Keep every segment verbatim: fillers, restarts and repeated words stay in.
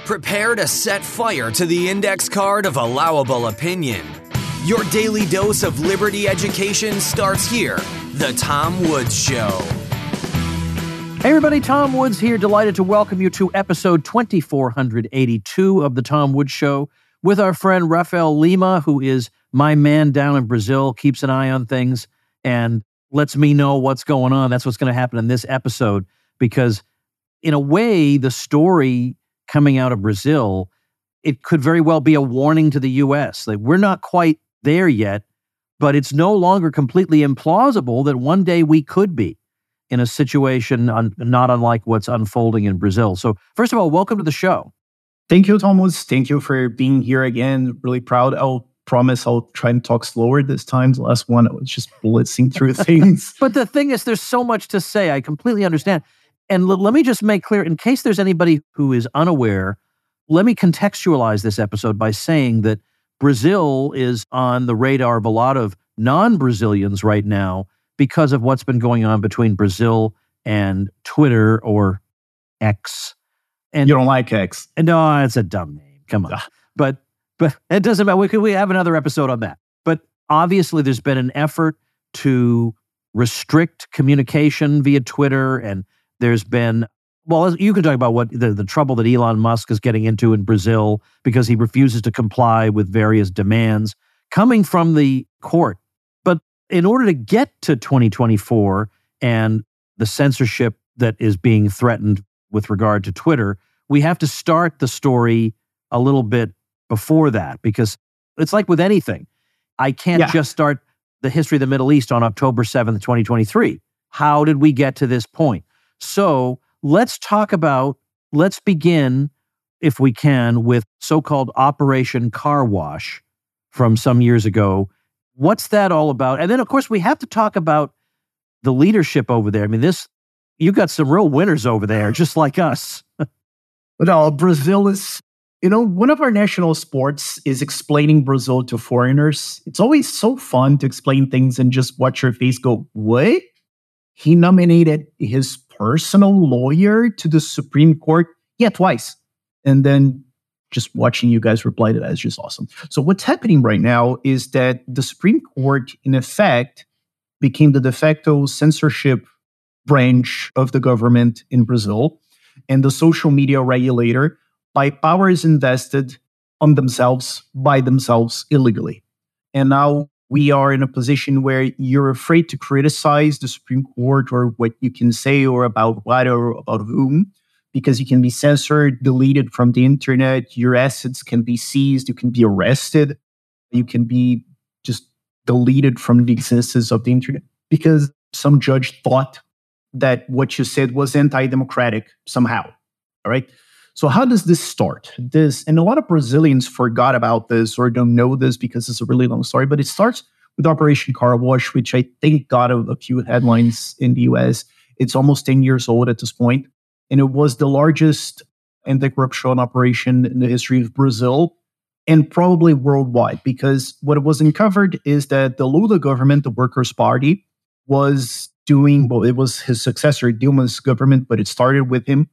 Prepare to set fire to the index card of allowable opinion. Your daily dose of liberty education starts here. The Tom Woods Show. Hey everybody, Tom Woods here. Delighted to welcome you to episode twenty-four eighty-two of The Tom Woods Show with our friend Rafael Lima, who is my man down in Brazil, keeps an eye on things and lets me know what's going on. That's what's going to happen in this episode because in a way, the story coming out of Brazil, it could very well be a warning to the U S. Like, we're not quite there yet, but it's no longer completely implausible that one day we could be in a situation un- not unlike what's unfolding in Brazil. So first of all, welcome to the show. Thank you, Thomas. Thank you for being here again. Really proud. I'll promise I'll try and talk slower this time. The last one, I was just blitzing through things. But the thing is, there's so much to say. I completely understand. And l- let me just make clear, in case there's anybody who is unaware, let me contextualize this episode by saying that Brazil is on the radar of a lot of non-Brazilians right now because of what's been going on between Brazil and Twitter or X. And you don't like X? And no, it's a dumb name. Come on. but but it doesn't matter. We could we have another episode on that. But obviously there's been an effort to restrict communication via Twitter, and there's been, well, you can talk about what the, the trouble that Elon Musk is getting into in Brazil because he refuses to comply with various demands coming from the court. But in order to get to twenty twenty-four and the censorship that is being threatened with regard to Twitter, we have to start the story a little bit before that because it's like with anything. I can't yeah. just start the history of the Middle East on October seventh, twenty twenty-three. How did we get to this point? So let's talk about, let's begin, if we can, with so-called Operation Car Wash from some years ago. What's that all about? And then, of course, we have to talk about the leadership over there. I mean, this, you got some real winners over there, just like us. No, Brazil is, you know, one of our national sports is explaining Brazil to foreigners. It's always so fun to explain things and just watch your face go, what? He nominated his personal lawyer to the Supreme Court, yeah, twice. And then just watching you guys reply to that is just awesome. So what's happening right now is that the Supreme Court, in effect, became the de facto censorship branch of the government in Brazil, and the social media regulator by powers invested on themselves, by themselves, illegally. And now we are in a position where you're afraid to criticize the Supreme Court or what you can say or about what or about whom, because you can be censored, deleted from the internet, your assets can be seized, you can be arrested, you can be just deleted from the existence of the internet because some judge thought that what you said was anti-democratic somehow. All right. So how does this start? This, and a lot of Brazilians forgot about this or don't know this because it's a really long story, but it starts with Operation Car Wash, which I think got a, a few headlines in the U S. It's almost ten years old at this point, and it was the largest anti-corruption operation in the history of Brazil and probably worldwide, because what was uncovered is that the Lula government, the Workers' Party, was doing, well, it was his successor, Dilma's government, but it started with him,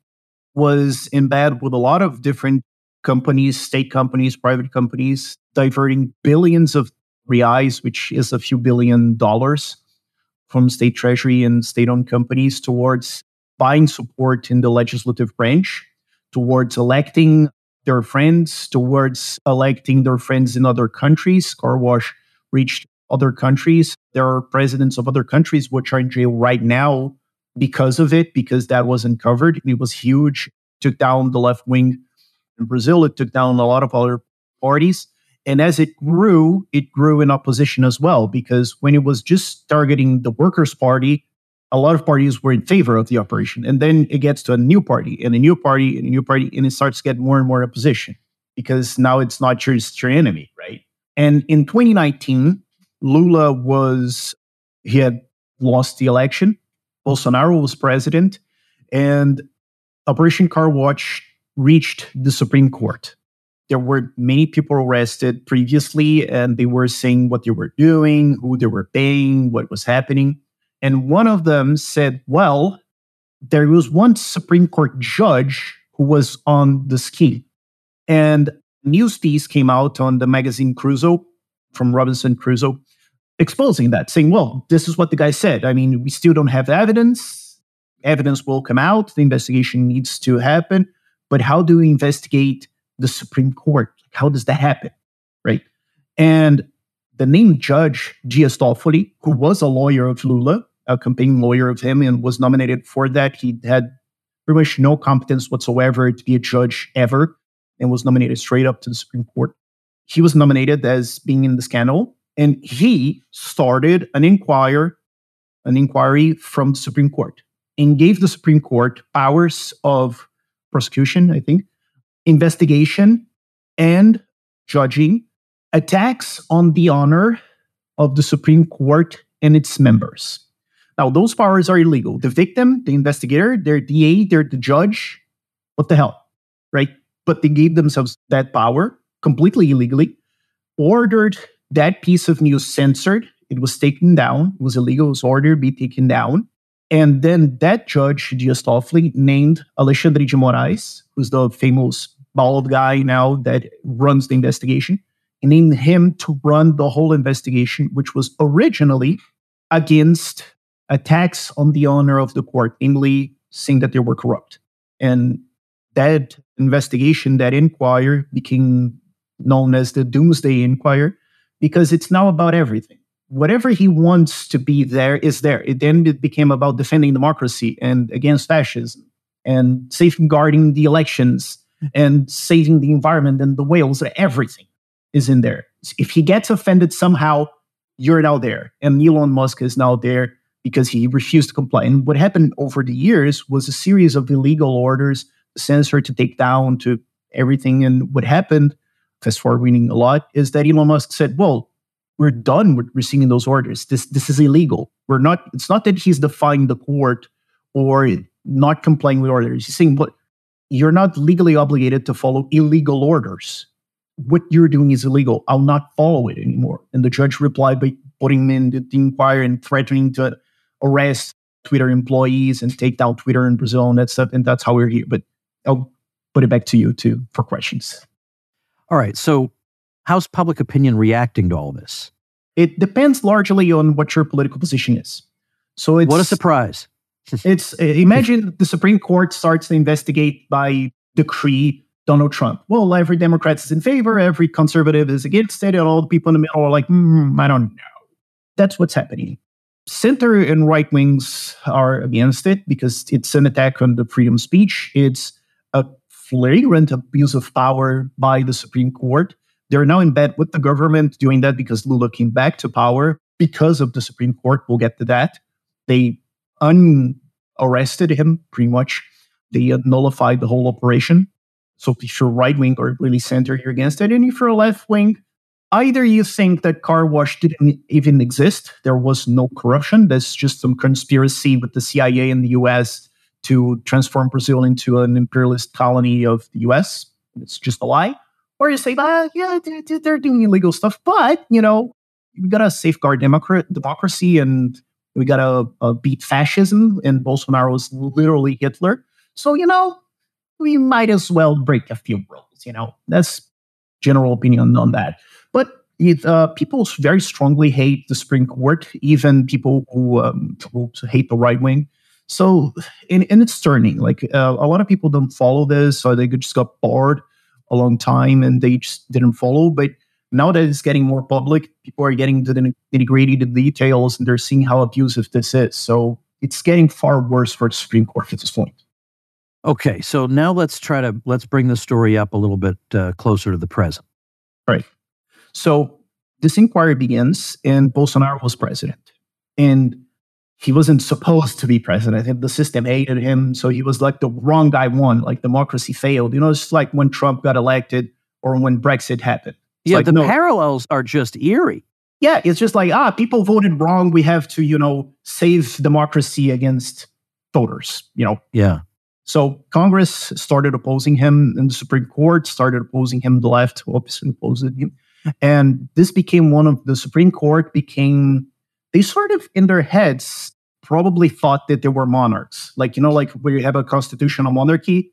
was in bed with a lot of different companies, state companies, private companies, diverting billions of reais, which is a few billion dollars, from state treasury and state-owned companies towards buying support in the legislative branch, towards electing their friends, towards electing their friends in other countries. Car Wash reached other countries. There are presidents of other countries which are in jail right now because of it, because that was uncovered. It was huge. It took down the left wing in Brazil. It took down a lot of other parties. And as it grew, it grew in opposition as well, because when it was just targeting the Workers' Party, a lot of parties were in favor of the operation. And then it gets to a new party and a new party and a new party, and it starts to get more and more opposition because now it's not just your enemy, right? And in twenty nineteen, Lula was, he had lost the election. Bolsonaro was president, and Operation Car Wash reached the Supreme Court. There were many people arrested previously, and they were saying what they were doing, who they were paying, what was happening. And one of them said, well, there was one Supreme Court judge who was on the scheme. And a news piece came out on the magazine Crusoe from Robinson Crusoe, exposing that, saying, well, this is what the guy said. I mean, we still don't have evidence. Evidence will come out. The investigation needs to happen. But how do we investigate the Supreme Court? How does that happen? Right? And the named judge, Dias Toffoli, who was a lawyer of Lula, a campaign lawyer of him, and was nominated for that. He had pretty much no competence whatsoever to be a judge ever, and was nominated straight up to the Supreme Court. He was nominated as being in the scandal, and he started an inquire, an inquiry from the Supreme Court, and gave the Supreme Court powers of prosecution, I think, investigation, and judging attacks on the honor of the Supreme Court and its members. Now, those powers are illegal. The victim, the investigator, their D A, they're the judge. What the hell, right? But they gave themselves that power completely illegally, ordered that piece of news censored. It was taken down. It was illegal. It was ordered to be taken down. And then that judge, Dias Toffoli, named Alexandre de Moraes, who's the famous bald guy now that runs the investigation. He named him to run the whole investigation, which was originally against attacks on the honor of the court, namely saying that they were corrupt. And that investigation, that inquiry, became known as the Doomsday Inquiry, because it's now about everything. Whatever he wants to be there is there. It then it became about defending democracy and against fascism and safeguarding the elections and saving the environment and the whales. Everything is in there. If he gets offended somehow, you're now there. And Elon Musk is now there because he refused to comply. And what happened over the years was a series of illegal orders, censor to take down to everything. And what happened, fast forwarding a lot, is that Elon Musk said, well, we're done with receiving those orders. This this is illegal. We're not, it's not that he's defying the court or not complying with orders. He's saying, but you're not legally obligated to follow illegal orders. What you're doing is illegal. I'll not follow it anymore. And the judge replied by putting him in the, the inquiry and threatening to arrest Twitter employees and take down Twitter in Brazil and that stuff. And that's how we're here. But I'll put it back to you too for questions. All right. So how's public opinion reacting to all this? It depends largely on what your political position is. So it's what a surprise. it's uh, imagine the Supreme Court starts to investigate by decree Donald Trump. Well, every Democrat is in favor, every conservative is against it, and all the people in the middle are like, mm, I don't know. That's what's happening. Center and right wings are against it because it's an attack on the freedom of speech. It's a flagrant abuse of power by the Supreme Court. They're now in bed with the government doing that because Lula came back to power because of the Supreme Court. We'll get to that. They unarrested him, pretty much. They nullified the whole operation. So if you're right-wing or really center, you're against it. And if you're left-wing, either you think that car wash didn't even exist, there was no corruption, that's just some conspiracy with the C I A and the U S to transform Brazil into an imperialist colony of the U S. It's just a lie. Or you say, ah, yeah, they're, they're doing illegal stuff, but, you know, we got to safeguard democrat- democracy and we got to uh, beat fascism, and Bolsonaro is literally Hitler. So, you know, we might as well break a few rules, you know. That's general opinion on that. But it, uh, people very strongly hate the Supreme Court, even people who, um, who hate the right wing. So, and, and it's turning. Like, uh, a lot of people don't follow this, or they just got bored a long time and they just didn't follow. But now that it's getting more public, people are getting to the nitty-gritty, the details, and they're seeing how abusive this is. So it's getting far worse for the Supreme Court at this point. Okay, so now let's try to, let's bring the story up a little bit uh, closer to the present. Right. So this inquiry begins and Bolsonaro was president. And he wasn't supposed to be president. The system hated him. So he was like the wrong guy won, like democracy failed. You know, it's like when Trump got elected or when Brexit happened. It's yeah, like, the no. parallels are just eerie. Yeah, it's just like, ah, people voted wrong. We have to, you know, save democracy against voters, you know. Yeah. So Congress started opposing him and the Supreme Court started opposing him. The left obviously opposed him. And this became one of the Supreme Court became, they sort of in their heads probably thought that they were monarchs. Like, you know, like where you have a constitutional monarchy,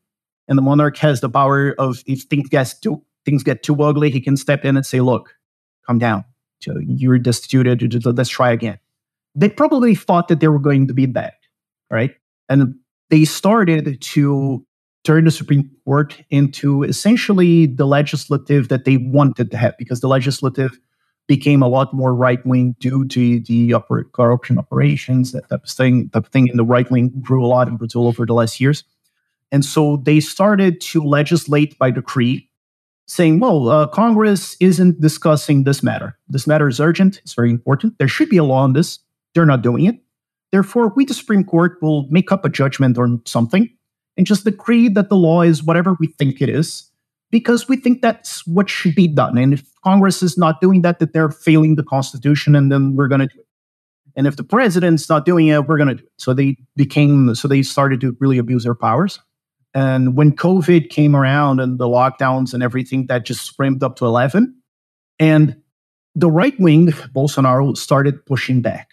And the monarch has the power of, if things get too, things get too ugly, he can step in and say, look, calm down. So you're destituted. Let's try again. They probably thought that they were going to be bad, right? And they started to turn the Supreme Court into essentially the legislative that they wanted to have, because the legislative became a lot more right-wing due to the oper- corruption operations, that type of thing. Type of thing in the right-wing grew a lot in Brazil over the last years. And so they started to legislate by decree, saying, well, uh, Congress isn't discussing this matter. This matter is urgent. It's very important. There should be a law on this. They're not doing it. Therefore, we, the Supreme Court, will make up a judgment on something and just decree that the law is whatever we think it is, because we think that's what should be done. And if Congress is not doing that, that they're failing the Constitution, and then we're going to do it. And if the president's not doing it, we're going to do it. So they became, so they started to really abuse their powers. And when COVID came around and the lockdowns and everything, that just ramped up to eleven. And the right wing, Bolsonaro, started pushing back.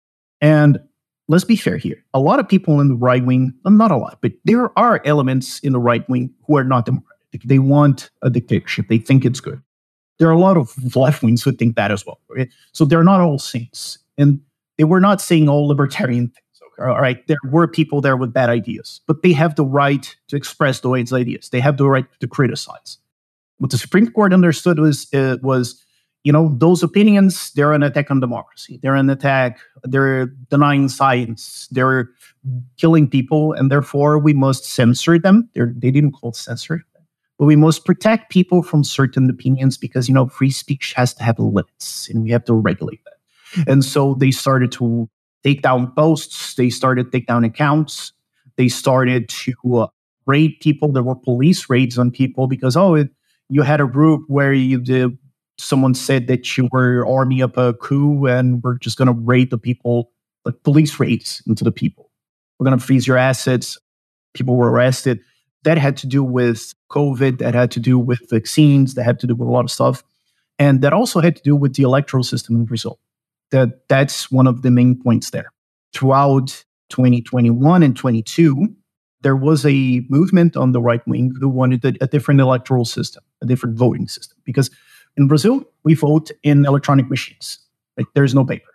And let's be fair here. A lot of people in the right wing, well, not a lot, but there are elements in the right wing who are not democratic. They want a dictatorship. They think it's good. There are a lot of left wings who think that as well. Right? So they're not all saints. And they were not saying all libertarian things. Okay? All right. There were people there with bad ideas, but they have the right to express those ideas. They have the right to criticize. What the Supreme Court understood was, uh, was you know, those opinions, they're an attack on democracy. They're an attack. They're denying science. They're killing people. And therefore, we must censor them. They're, they didn't call it censor. But we must protect people from certain opinions because, you know, free speech has to have limits. And we have to regulate that. And so they started to take down posts. They started to take down accounts. They started to uh, raid people. There were police raids on people because, oh, it, you had a group where you did... someone said that you were arming up a coup and we're just going to raid the people, like police raids into the people. We're going to freeze your assets. People were arrested. That had to do with COVID. That had to do with vaccines. That had to do with a lot of stuff. And that also had to do with the electoral system in Brazil. That, that's one of the main points there. Throughout twenty twenty-one and twenty-two, there was a movement on the right wing who wanted a, a different electoral system, a different voting system. Because in Brazil, we vote in electronic machines. Like, there's no paper.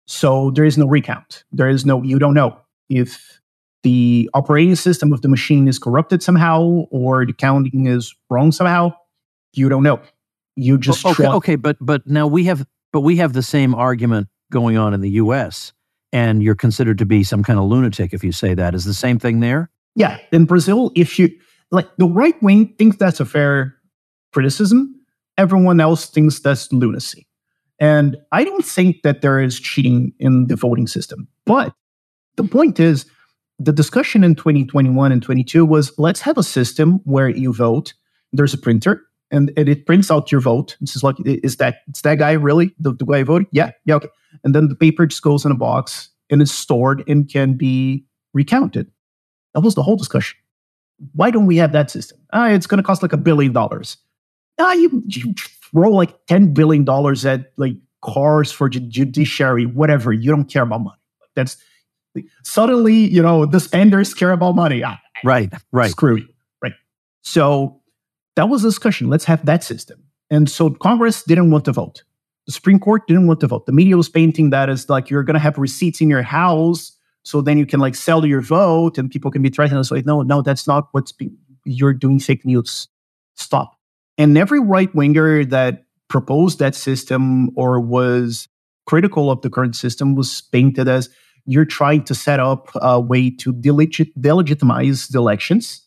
So there is no recount. There is no, you don't know if the operating system of the machine is corrupted somehow or the counting is wrong somehow. You don't know. You just okay, try- okay, but but now we have but we have the same argument going on in the U S, and you're considered to be some kind of lunatic if you say that. Is the same thing there? Yeah. In Brazil, if you like, the right wing thinks that's a fair criticism. Everyone else thinks that's lunacy. And I don't think that there is cheating in the voting system. But the point is, the discussion in twenty twenty-one and twenty-two was, let's have a system where you vote, there's a printer, and, and it prints out your vote. This is like, is that, is that guy really the, the guy voted? Yeah, yeah, okay. And then the paper just goes in a box and is stored and can be recounted. That was the whole discussion. Why don't we have that system? Ah, it's going to cost like a billion dollars. Ah, you, you throw like ten billion dollars at like cars for the judiciary, whatever. You don't care about money. That's suddenly, you know, the spenders care about money. Ah, right, right. Screw you. Right. So that was the discussion. Let's have that system. And so Congress didn't want to vote. The Supreme Court didn't want to vote. The media was painting that as like, you're going to have receipts in your house, so then you can like sell your vote and people can be threatened. So like, no, no, that's not what's being, you're doing fake news. Stop. And every right-winger that proposed that system or was critical of the current system was painted as, you're trying to set up a way to delegit- delegitimize the elections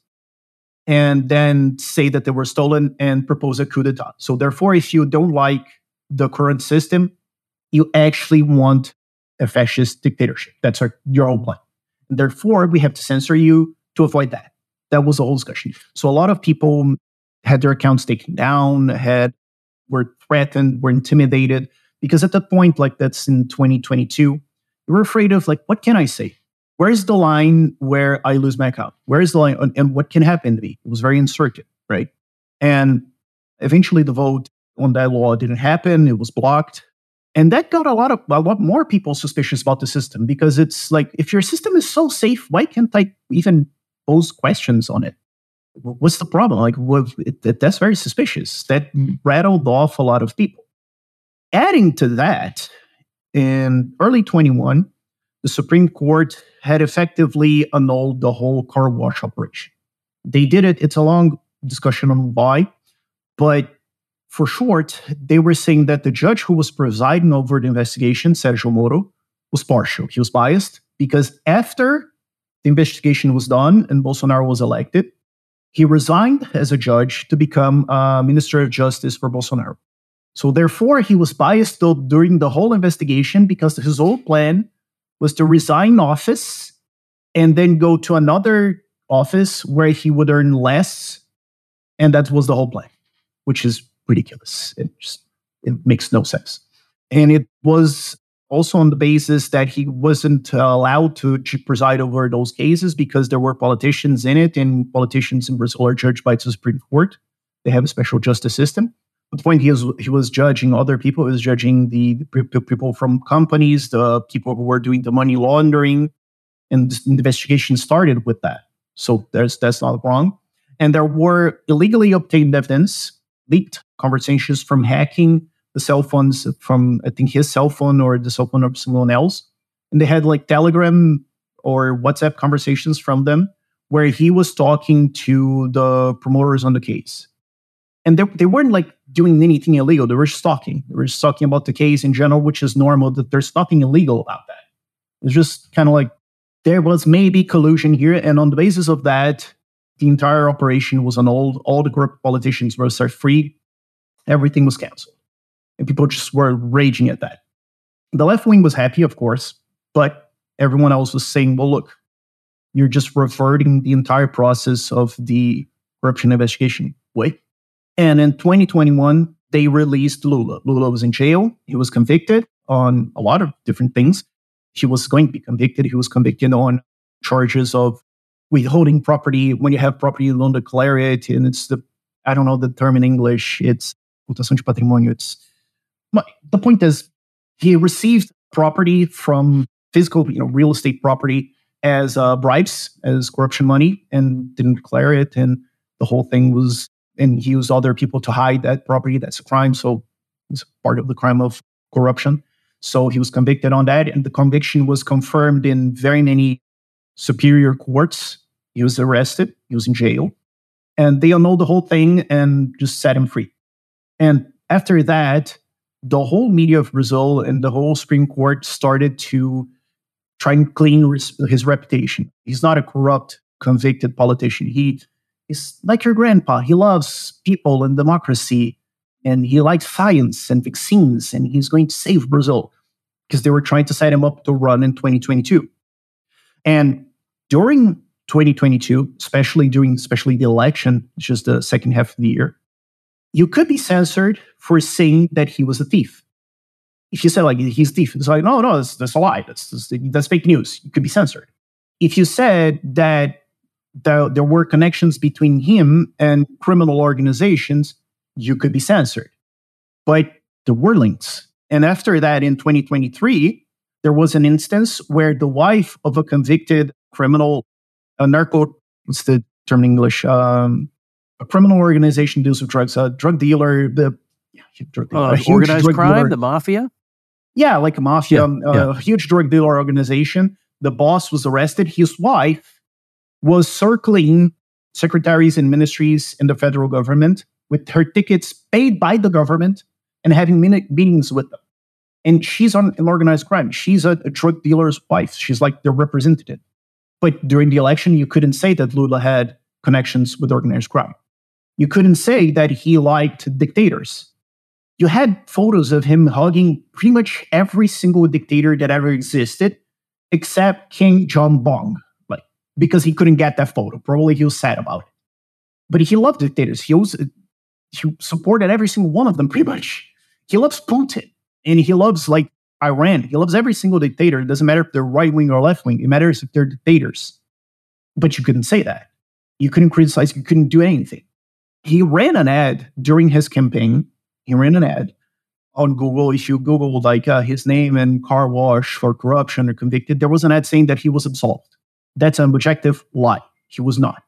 and then say that they were stolen and propose a coup d'etat. So therefore, if you don't like the current system, you actually want a fascist dictatorship. That's our, your own plan. And therefore, we have to censor you to avoid that. That was the whole discussion. So a lot of people had their accounts taken down, had were threatened, were intimidated, because at that point, like that's in twenty twenty-two, you were afraid of like, what can I say? Where's the line where I lose my account? Where is the line, and what can happen to me? It was very uncertain, right? And eventually, the vote on that law didn't happen; it was blocked, and that got a lot of a lot more people suspicious about the system, because it's like, if your system is so safe, why can't I even pose questions on it? What's the problem? Like, what, it, that's very suspicious. That rattled off a lot of people. Adding to that, in early twenty-one, the Supreme Court had effectively annulled the whole car wash operation. They did it. It's a long discussion on why, but for short, they were saying that the judge who was presiding over the investigation, Sergio Moro, was partial. He was biased because after the investigation was done and Bolsonaro was elected, he resigned as a judge to become uh, Minister of Justice for Bolsonaro. So therefore, he was biased still during the whole investigation because his whole plan was to resign office and then go to another office where he would earn less. And that was the whole plan, which is ridiculous. It just it makes no sense. And it was also on the basis that he wasn't uh, allowed to preside over those cases because there were politicians in it, and politicians in Brazil are judged by the Supreme Court. They have a special justice system. At the point he was, he was judging other people, he was judging the, the people from companies, the people who were doing the money laundering, and the investigation started with that. So there's, that's not wrong. And there were illegally obtained evidence, leaked conversations from hacking the cell phones from, I think, his cell phone or the cell phone of someone else. And they had like Telegram or WhatsApp conversations from them where he was talking to the promoters on the case. And they, they weren't like doing anything illegal. They were just talking. They were just talking about the case in general, which is normal, that there's nothing illegal about that. It's just kind of like there was maybe collusion here. And on the basis of that, the entire operation was annulled. All the corrupt politicians were set free. Everything was canceled. And people just were raging at that. The left wing was happy, of course, but everyone else was saying, well, look, you're just reverting the entire process of the corruption investigation. Wait. And in twenty twenty-one, they released Lula. Lula was in jail. He was convicted on a lot of different things. He was going to be convicted. He was convicted on charges of withholding property. When you have property, you don't declare it. And it's the, I don't know the term in English. It's ocultação de patrimônio. It's, the point is, he received property from physical, you know, real estate property as uh, bribes, as corruption money, and didn't declare it. And the whole thing was, and he used other people to hide that property. That's a crime. So it's part of the crime of corruption. So he was convicted on that. And the conviction was confirmed in very many superior courts. He was arrested. He was in jail. And they annulled the whole thing and just set him free. And after that, the whole media of Brazil and the whole Supreme Court started to try and clean his reputation. He's not a corrupt, convicted politician. He is like your grandpa. He loves people and democracy, and he likes science and vaccines, and he's going to save Brazil, because they were trying to set him up to run in twenty twenty-two. And during twenty twenty-two, especially during especially the election, which is the second half of the year, you could be censored for saying that he was a thief. If you say like he's a thief, it's like, no, no, that's, that's a lie. That's, that's that's fake news. You could be censored. If you said that there, there were connections between him and criminal organizations, you could be censored. But there were links. And after that, in twenty twenty-three, there was an instance where the wife of a convicted criminal, a narco, what's the term in English? Um, a criminal organization deals with drugs, a drug dealer, the yeah, drug dealer, uh, a huge organized drug crime, dealer. The mafia? Yeah, like a mafia, Yeah, uh, yeah. a huge drug dealer organization. The boss was arrested. His wife was circling secretaries and ministries in the federal government with her tickets paid by the government and having minute meetings with them. And she's on an organized crime. She's a, a drug dealer's wife. She's like their representative. But during the election, you couldn't say that Lula had connections with organized crime. You couldn't say that he liked dictators. You had photos of him hugging pretty much every single dictator that ever existed, except King John Bong, like, because he couldn't get that photo. Probably he was sad about it. But he loved dictators. He was he supported every single one of them, pretty much. He loves Putin. And he loves, like, Iran. He loves every single dictator. It doesn't matter if they're right-wing or left-wing. It matters if they're dictators. But you couldn't say that. You couldn't criticize. You couldn't do anything. He ran an ad during his campaign. He ran an ad on Google. If you Google, like, uh, his name and car wash for corruption or convicted, there was an ad saying that he was absolved. That's an objective lie. He was not.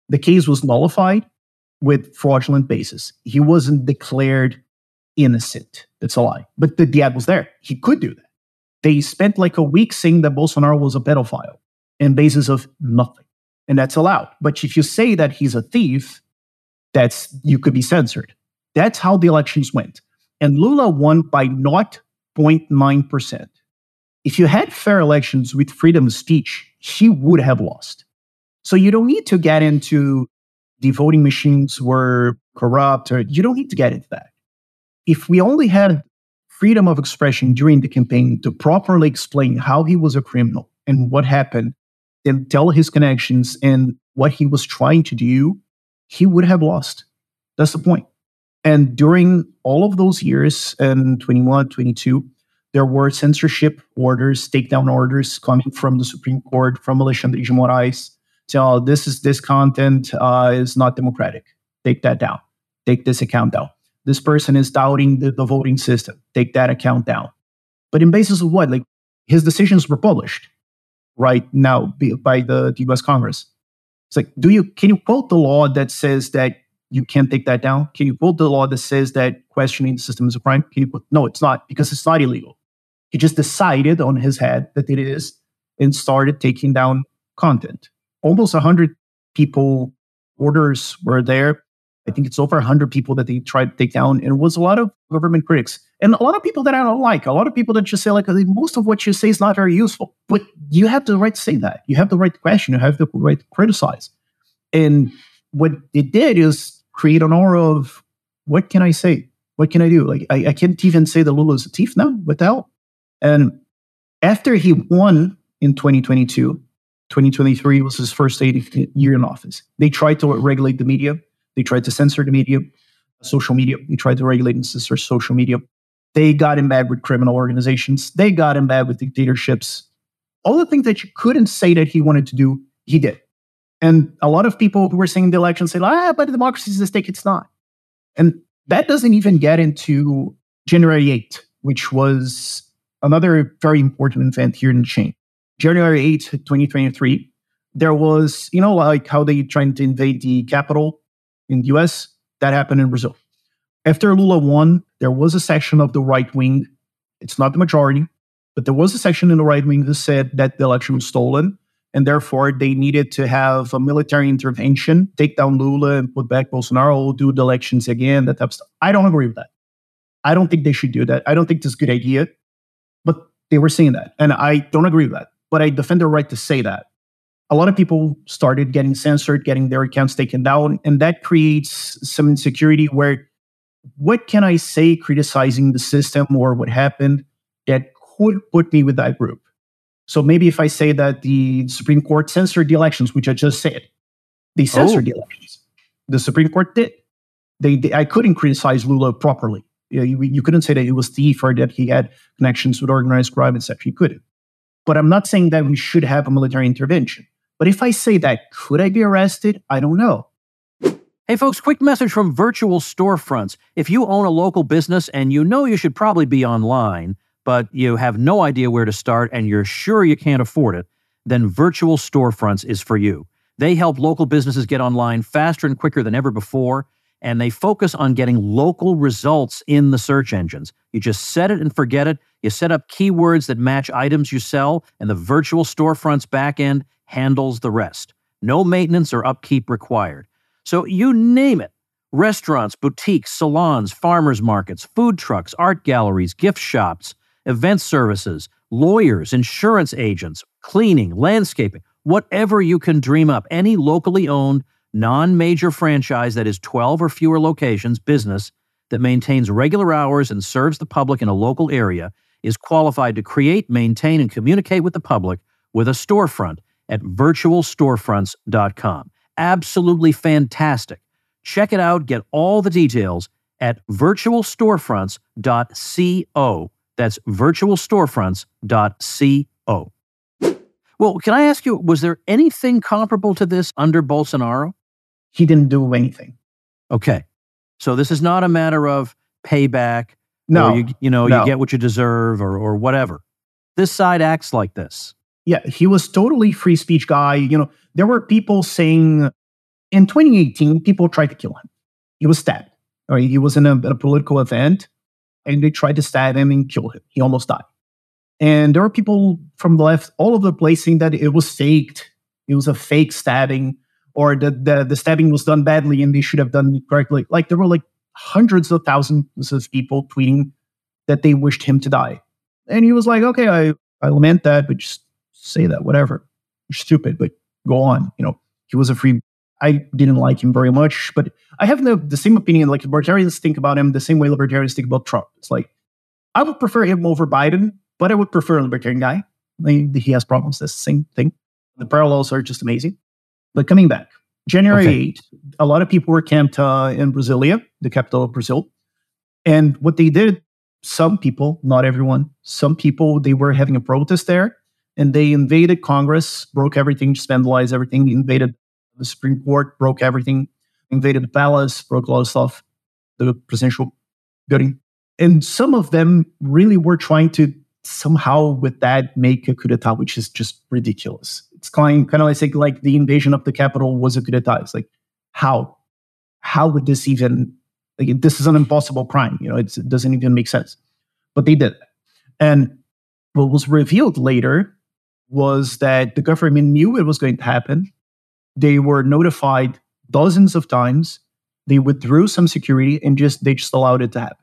The case was nullified with fraudulent basis. He wasn't declared innocent. That's a lie. But the, the ad was there. He could do that. They spent like a week saying that Bolsonaro was a pedophile on basis of nothing. And that's allowed. But if you say that he's a thief, that's you could be censored. That's how the elections went. And Lula won by zero point nine percent. If you had fair elections with freedom of speech, he would have lost. So you don't need to get into the voting machines were corrupt, or you don't need to get into that. If we only had freedom of expression during the campaign to properly explain how he was a criminal and what happened, and tell his connections and what he was trying to do, he would have lost. That's the point. And during all of those years, in twenty-one, twenty-two, there were censorship orders, takedown orders coming from the Supreme Court, from Alexandre de Moraes. So oh, this is this content uh, is not democratic. Take that down. Take this account down. This person is doubting the, the voting system. Take that account down. But in basis of what? Like his decisions were published right now by the, the U S Congress. It's like, do you can you quote the law that says that you can't take that down? Can you quote the law that says that questioning the system is a crime? Can you quote? No, it's not, because it's not illegal. He just decided on his head that it is and started taking down content. Almost one hundred people, orders were there. I think it's over one hundred people that they tried to take down. And it was a lot of government critics. And a lot of people that I don't like. A lot of people that just say, like, most of what you say is not very useful. But you have the right to say that. You have the right to question. You have the right to criticize. And what it did is create an aura of, what can I say? What can I do? Like, I, I can't even say that Lula is a thief now. What the hell? And after he won in twenty twenty-two, twenty twenty-three was his first year in office. They tried to regulate the media. They tried to censor the media, social media. They tried to regulate and censor social media. They got in bad with criminal organizations. They got in bad with dictatorships. All the things that you couldn't say that he wanted to do, he did. And a lot of people who were saying the election say, ah, but democracy is at stake. It's not. And that doesn't even get into January eighth, which was another very important event here in the chain. January eighth, twenty twenty-three, there was, you know, like how they tried to invade the Capitol in the U S, that happened in Brazil. After Lula won, there was a section of the right wing. It's not the majority, but there was a section in the right wing that said that the election was stolen, and therefore they needed to have a military intervention, take down Lula and put back Bolsonaro, do the elections again, that type of stuff. I don't agree with that. I don't think they should do that. I don't think that's a good idea, but they were saying that, and I don't agree with that. But I defend their right to say that. A lot of people started getting censored, getting their accounts taken down, and that creates some insecurity where, what can I say criticizing the system or what happened that could put me with that group? So maybe if I say that the Supreme Court censored the elections, which I just said, they censored oh. the elections. The Supreme Court did. They, they I couldn't criticize Lula properly. You, know, you, you couldn't say that he was thief or that he had connections with organized crime, et cetera. You couldn't. But I'm not saying that we should have a military intervention. But if I say that, could I be arrested? I don't know. Hey folks, quick message from Virtual Storefronts. If you own a local business and you know you should probably be online, but you have no idea where to start and you're sure you can't afford it, then Virtual Storefronts is for you. They help local businesses get online faster and quicker than ever before, and they focus on getting local results in the search engines. You just set it and forget it. You set up keywords that match items you sell, and the Virtual Storefronts backend handles the rest. No maintenance or upkeep required. So you name it. Restaurants, boutiques, salons, farmers markets, food trucks, art galleries, gift shops, event services, lawyers, insurance agents, cleaning, landscaping, whatever you can dream up. Any locally owned, non-major franchise that is twelve or fewer locations business that maintains regular hours and serves the public in a local area is qualified to create, maintain, and communicate with the public with a storefront at virtual storefronts dot com. Absolutely fantastic. Check it out. Get all the details at virtual storefronts dot co. That's virtual storefronts dot co. Well, can I ask you, was there anything comparable to this under Bolsonaro? He didn't do anything. Okay. So this is not a matter of payback. No. Or you, you know, no. you get what you deserve or or whatever. This side acts like this. Yeah, he was totally free speech guy. You know, there were people saying In twenty eighteen, people tried to kill him. He was stabbed. Right? He was in a, in a political event, and they tried to stab him and kill him. He almost died. And there were people from the left all over the place saying that it was faked. It was a fake stabbing, or that the, the stabbing was done badly and they should have done it correctly. Like there were like hundreds of thousands of people tweeting that they wished him to die. And he was like, okay, I, I lament that, but just say that, whatever. You're stupid, but go on. You know, he was a free... I didn't like him very much, but I have the, the same opinion. Like libertarians think about him the same way libertarians think about Trump. It's like, I would prefer him over Biden, but I would prefer a libertarian guy. I mean, he has problems. That's the same thing. The parallels are just amazing. But coming back, January okay. eighth, a lot of people were camped uh, in Brasilia, the capital of Brazil. And what they did, some people, not everyone, some people, they were having a protest there, and they invaded Congress, broke everything, just vandalized everything, invaded the Supreme Court, broke everything, invaded the palace, broke a lot of stuff, the presidential building. And some of them really were trying to somehow with that make a coup d'etat, which is just ridiculous. It's kind, kind of like saying like the invasion of the Capitol was a coup d'etat. It's like, how? How would this even, like, this is an impossible crime. You know, it's, it doesn't even make sense. But they did. And what was revealed later was that the government knew it was going to happen. They were notified dozens of times. They withdrew some security and just they just allowed it to happen.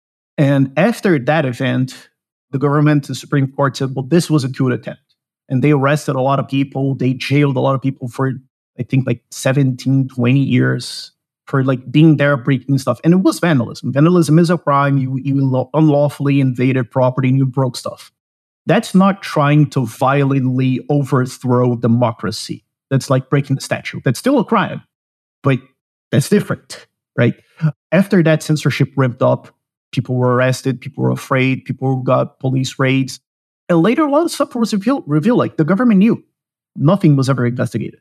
And after that event, the government, the Supreme Court said, well, this was a coup attempt. And they arrested a lot of people. They jailed a lot of people for, I think, like seventeen, twenty years for like being there, breaking stuff. And it was vandalism. Vandalism is a crime. You, you unlawfully invaded property and you broke stuff. That's not trying to violently overthrow democracy. That's like breaking the statute. That's still a crime, but that's different, right? After that, censorship ramped up. People were arrested. People were afraid. People got police raids. And later, a lot of stuff was revealed. revealed like the government knew. Nothing was ever investigated.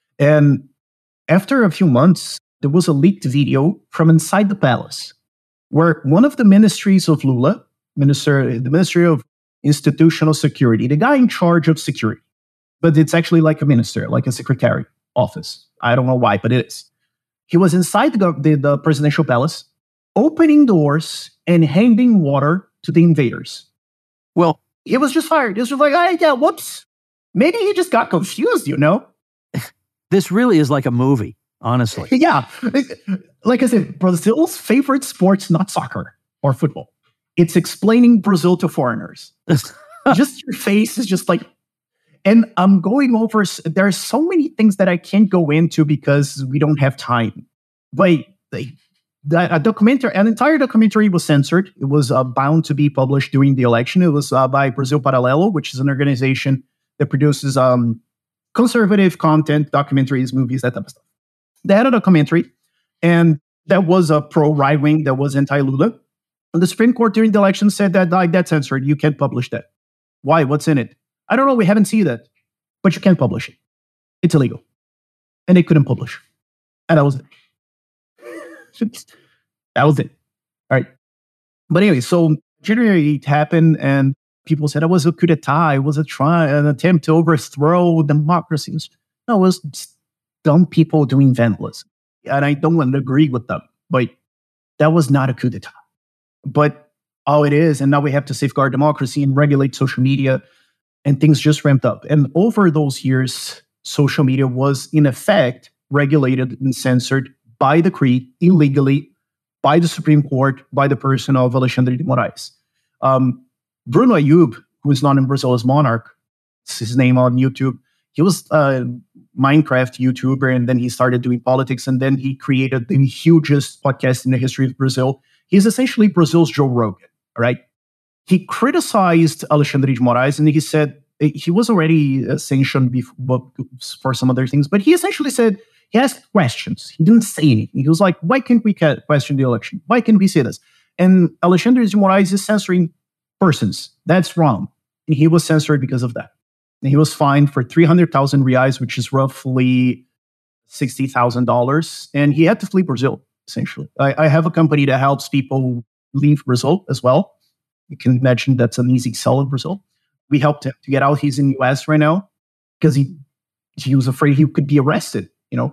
And after a few months, there was a leaked video from inside the palace where one of the ministries of Lula, minister, the Ministry of Institutional Security, the guy in charge of security, but it's actually like a minister, like a secretary office. I don't know why, but it is. He was inside the, the, the presidential palace, opening doors and handing water to the invaders. Well, it was just fired. It was just like, oh, yeah, whoops. Maybe he just got confused, you know? This really is like a movie, honestly. Yeah. Like I said, Brazil's favorite sport's not soccer or football. It's explaining Brazil to foreigners. Just your face is just like... And I'm going over, there are so many things that I can't go into because we don't have time. But the, the, a documentary, an entire documentary was censored. It was uh, bound to be published during the election. It was uh, by Brasil Paralelo, which is an organization that produces um, conservative content, documentaries, movies, that type of stuff. They had a documentary, and that was a pro-right wing, that was anti-Lula. And the Supreme Court during the election said that like, that's censored. You can't publish that. Why? What's in it? I don't know. We haven't seen that. But you can't publish it. It's illegal. And they couldn't publish. And that was it. That was it. All right. But anyway, so January eighth happened, and people said it was a coup d'etat. It was a try, an attempt to overthrow democracy. No, it was dumb people doing vandalism. And I don't want to agree with them. But that was not a coup d'etat. But all it is, and now we have to safeguard democracy and regulate social media. And things just ramped up. And over those years, social media was, in effect, regulated and censored by decree, illegally, by the Supreme Court, by the person of Alexandre de Moraes. Um, Bruno Ayub, who is known in Brazil as Monarch, it's his name on YouTube. He was a Minecraft YouTuber, and then he started doing politics, and then he created the hugest podcast in the history of Brazil. He's essentially Brazil's Joe Rogan, all right? He criticized Alexandre de Moraes, and he said he was already sanctioned before, for some other things, but he essentially said, he asked questions. He didn't say anything. He was like, why can't we question the election? Why can't we say this? And Alexandre de Moraes is censoring persons. That's wrong. And he was censored because of that. And he was fined for three hundred thousand reais, which is roughly sixty thousand dollars. And he had to flee Brazil, essentially. I, I have a company that helps people leave Brazil as well. You can imagine that's an easy sell in Brazil. We helped him to get out. He's in the U S right now because he he was afraid he could be arrested, you know.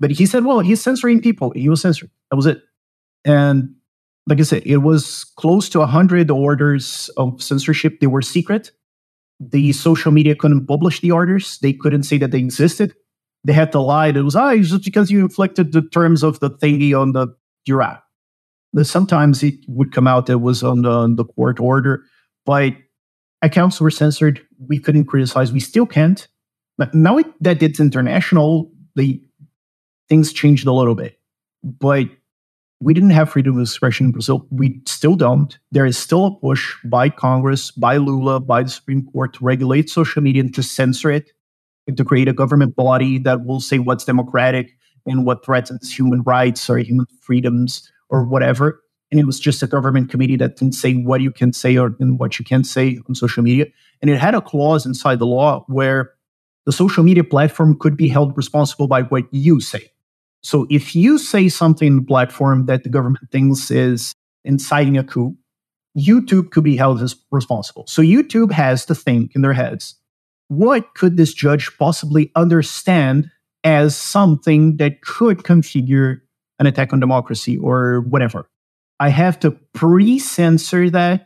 But he said, well, he's censoring people. He was censored. That was it. And like I said, it was close to one hundred orders of censorship. They were secret. The social media couldn't publish the orders. They couldn't say that they existed. They had to lie. It was, ah, it's just because you inflicted the terms of the thingy on the Iraq. But sometimes it would come out that it was on the, on the court order. But accounts were censored. We couldn't criticize. We still can't. But now it, that it's international, the things changed a little bit. But we didn't have freedom of expression in Brazil. We still don't. There is still a push by Congress, by Lula, by the Supreme Court to regulate social media and to censor it, and to create a government body that will say what's democratic and what threatens human rights or human freedoms or whatever. And it was just a government committee that can say what you can say or and what you can't say on social media. And it had a clause inside the law where the social media platform could be held responsible by what you say. So if you say something in the platform that the government thinks is inciting a coup, YouTube could be held as responsible. So YouTube has to think in their heads, what could this judge possibly understand as something that could configure an attack on democracy or whatever? I have to pre-censor that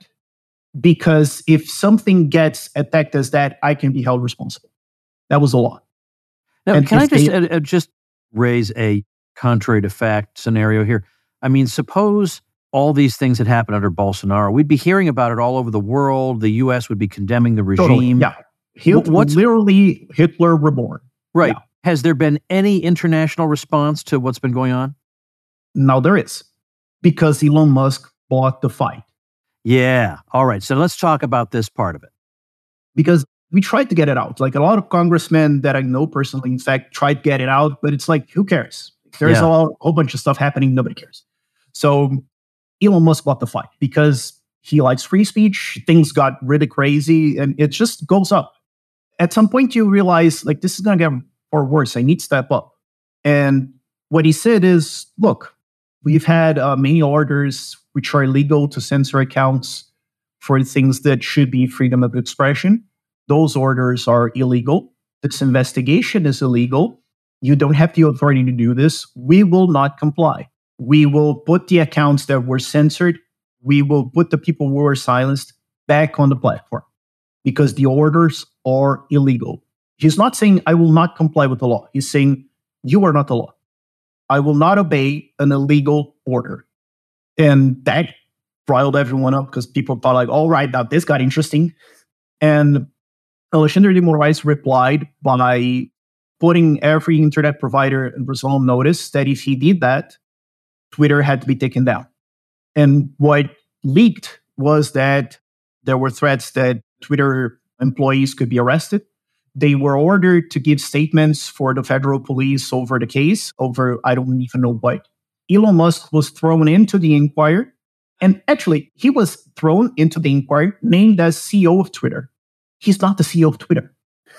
because if something gets attacked as that, I can be held responsible. That was the law. Now, And can I if just they- uh, uh, just raise a contrary to fact scenario here? I mean, suppose all these things had happened under Bolsonaro. We'd be hearing about it all over the world. The U S would be condemning the regime. Totally, yeah. Hitler, What's- literally Hitler reborn. Right. Yeah. Has there been any international response to what's been going on? Now there is, because Elon Musk bought the fight. Yeah. All right. So let's talk about this part of it. Because we tried to get it out. Like a lot of congressmen that I know personally, in fact, tried to get it out, but it's like, who cares? There's Yeah. a whole, whole bunch of stuff happening. Nobody cares. So Elon Musk bought the fight because he likes free speech. Things got really crazy and it just goes up. At some point, you realize, like, this is going to get far worse. I need to step up. And what he said is, look, we've had uh, many orders which are illegal to censor accounts for things that should be freedom of expression. Those orders are illegal. This investigation is illegal. You don't have the authority to do this. We will not comply. We will put the accounts that were censored, we will put the people who were silenced back on the platform because the orders are illegal. He's not saying, I will not comply with the law. He's saying, you are not the law. I will not obey an illegal order. And that riled everyone up because people thought like, all right, now this got interesting. And Alexandre de Moraes replied by putting every internet provider in Brazil on notice that if he did that, Twitter had to be taken down. And what leaked was that there were threats that Twitter employees could be arrested. They were ordered to give statements for the federal police over the case, over I don't even know what. Elon Musk was thrown into the inquiry. And actually, he was thrown into the inquiry named as C E O of Twitter. He's not the C E O of Twitter.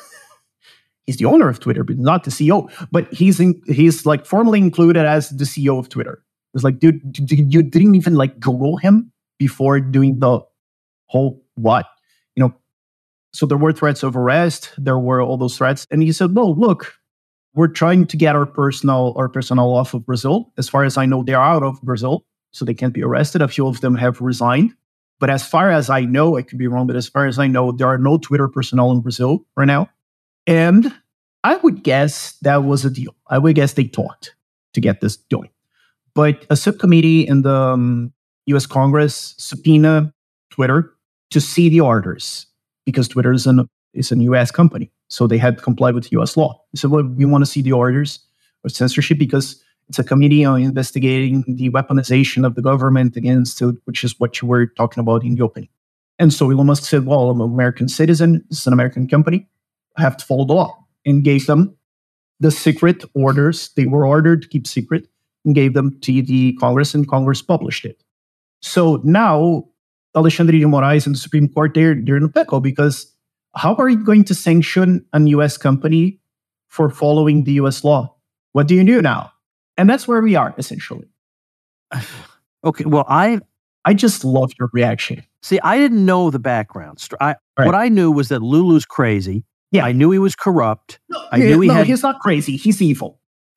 He's the owner of Twitter, but not the C E O. But he's in, he's like formally included as the C E O of Twitter. It's like, dude, d- d- you didn't even like Google him before doing the whole what? You know, so there were threats of arrest. There were all those threats. And he said, well, look, we're trying to get our personnel, our personnel off of Brazil. As far as I know, they're out of Brazil, so they can't be arrested. A few of them have resigned. But as far as I know, I could be wrong, but as far as I know, there are no Twitter personnel in Brazil right now. And I would guess that was a deal. I would guess they talked to get this going. But a subcommittee in the um, U S Congress subpoenaed Twitter to see the orders because Twitter is an is a U S company. So they had to comply with U S law. So well, we want to see the orders of censorship because it's a committee on investigating the weaponization of the government against, which is what you were talking about in the opening. And so Elon Musk said, well, I'm an American citizen. This is an American company. I have to follow the law. And gave them the secret orders. They were ordered to keep secret and gave them to the Congress, and Congress published it. So now Alexandre de Moraes and the Supreme Court, they're, they're in a pickle because how are you going to sanction a U S company for following the U S law? What do you do now? And that's where we are, essentially. Okay, well, I I just love your reaction. see. I didn't know the background. Str- I, Right. What I knew was that Lulu's crazy. Yeah. I knew he was corrupt. No, I knew he no had- he's not crazy. He's evil.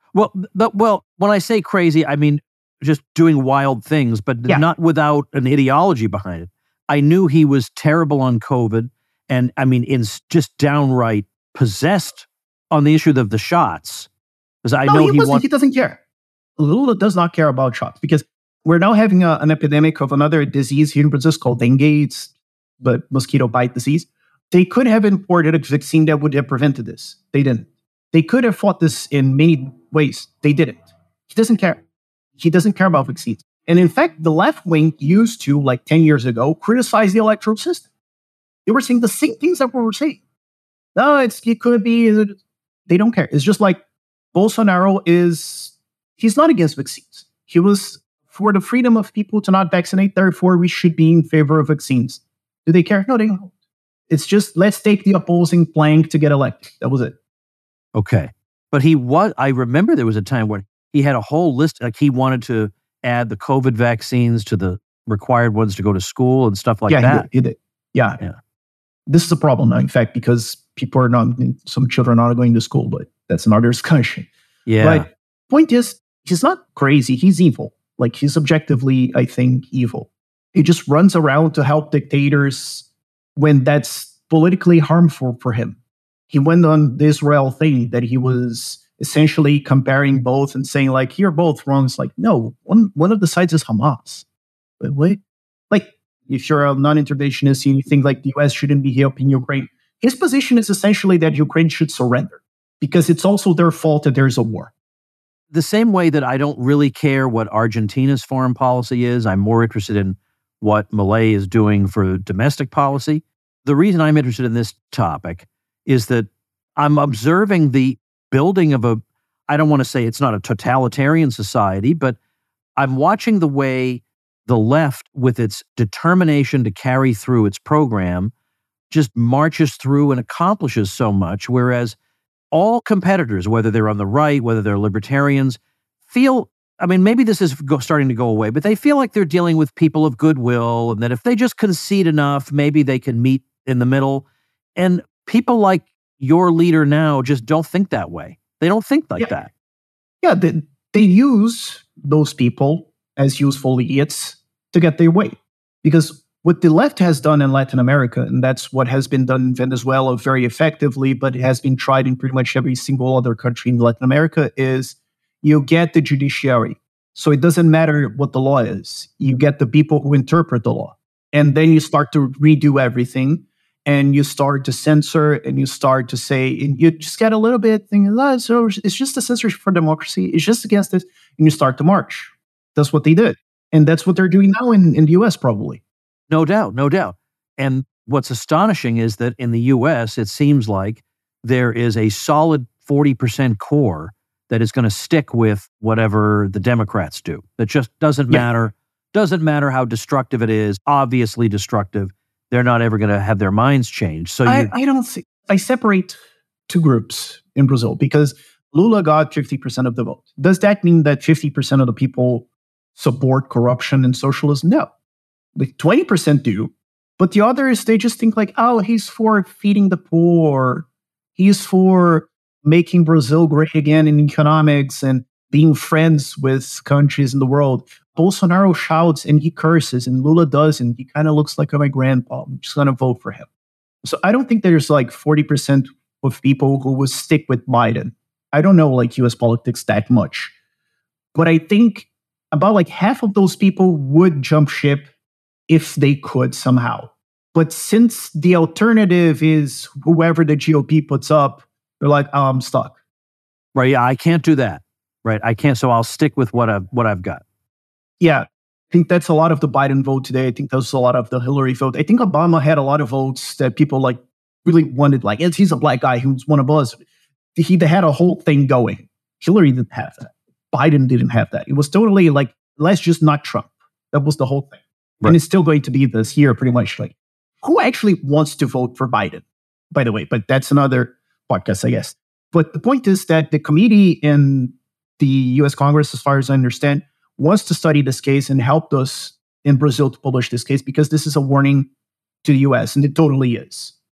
Well, the, well, when I say crazy, I mean just doing wild things, but Yeah. not without an ideology behind it. I knew he was terrible on COVID, and I mean, in s- just downright possessed on the issue of the shots, because I No, know he, he wasn't. wants. He doesn't care. Lula does not care about shots because we're now having a, an epidemic of another disease here in Brazil called dengue. It's the mosquito bite disease. They could have imported a vaccine that would have prevented this. They didn't. They could have fought this in many ways. They didn't. He doesn't care. He doesn't care about vaccines. And in fact, the left wing used to, like ten years ago, criticize the electoral system. They were saying the same things that we were saying. No, it's, it could be. They don't care. It's just like Bolsonaro is, he's not against vaccines. He was for the freedom of people to not vaccinate. Therefore, we should be in favor of vaccines. Do they care? No, they don't. It's just, let's take the opposing plank to get elected. That was it. Okay. But he was, I remember there was a time when he had a whole list, like he wanted to add the COVID vaccines to the required ones to go to school and stuff like yeah, that. He did, he did. Yeah. Yeah. This is a problem now, in fact, because people are not, some children are not going to school, but that's another discussion. Yeah. But point is, he's not crazy. He's evil. Like, he's objectively, I think, evil. He just runs around to help dictators when that's politically harmful for him. He went on the Israel thing that he was essentially comparing both and saying, like, you're both wrong. It's like, no, one, one of the sides is Hamas. But wait, like, if you're a non-interventionist and you think like the U S shouldn't be helping Ukraine, his position is essentially that Ukraine should surrender because it's also their fault that there's a war. The same way that I don't really care what Argentina's foreign policy is, I'm more interested in what Milei is doing for domestic policy. The reason I'm interested in this topic is that I'm observing the building of a, I don't want to say it's not a totalitarian society, but I'm watching the way the left, with its determination to carry through its program, just marches through and accomplishes so much, whereas all competitors, whether they're on the right, whether they're libertarians, feel, I mean, maybe this is go, starting to go away, but they feel like they're dealing with people of goodwill and that if they just concede enough, maybe they can meet in the middle. And people like your leader now just don't think that way. They don't think like yeah. that. Yeah, they, they use those people as useful idiots to get their way. Because what the left has done in Latin America, and that's what has been done in Venezuela very effectively, but it has been tried in pretty much every single other country in Latin America, is you get the judiciary. So it doesn't matter what the law is. You get the people who interpret the law. And then you start to redo everything, and you start to censor, and you start to say, and you just get a little bit thinking, oh, so it's just a censorship for democracy. It's just against this. And you start to march. That's what they did. And that's what they're doing now in, in the U S probably. No doubt, no doubt. And what's astonishing is that in the U S, it seems like there is a solid forty percent core that is going to stick with whatever the Democrats do. That just doesn't Yeah. matter. Doesn't matter how destructive it is, obviously destructive. They're not ever going to have their minds changed. So I, you, I don't see. I separate two groups in Brazil because Lula got fifty percent of the vote. Does that mean that fifty percent of the people support corruption and socialism? No. Like twenty percent do. But the others, they just think like, oh, he's for feeding the poor. He's for making Brazil great again in economics and being friends with countries in the world. Bolsonaro shouts and he curses and Lula doesn't. He kind of looks like my grandpa. I'm just going to vote for him. So I don't think there's like forty percent of people who would stick with Biden. I don't know like U S politics that much. But I think about like half of those people would jump ship if they could somehow. But since the alternative is whoever the G O P puts up, they're like, oh, I'm stuck. right? Yeah, I can't do that. Right, I can't. So I'll stick with what I've what I've got. Yeah, I think that's a lot of the Biden vote today. I think that's a lot of the Hillary vote. I think Obama had a lot of votes that people like really wanted. Like, yes, he's a black guy who's one of us. He they had a whole thing going. Hillary didn't have that. Biden didn't have that. It was totally like, let's just not Trump. That was the whole thing. Right. And it's still going to be this here, pretty much. Like, who actually wants to vote for Biden, by the way? But that's another podcast, I guess. But the point is that the committee in the U S Congress, as far as I understand, wants to study this case and helped us in Brazil to publish this case because this is a warning to the U S, and it totally is.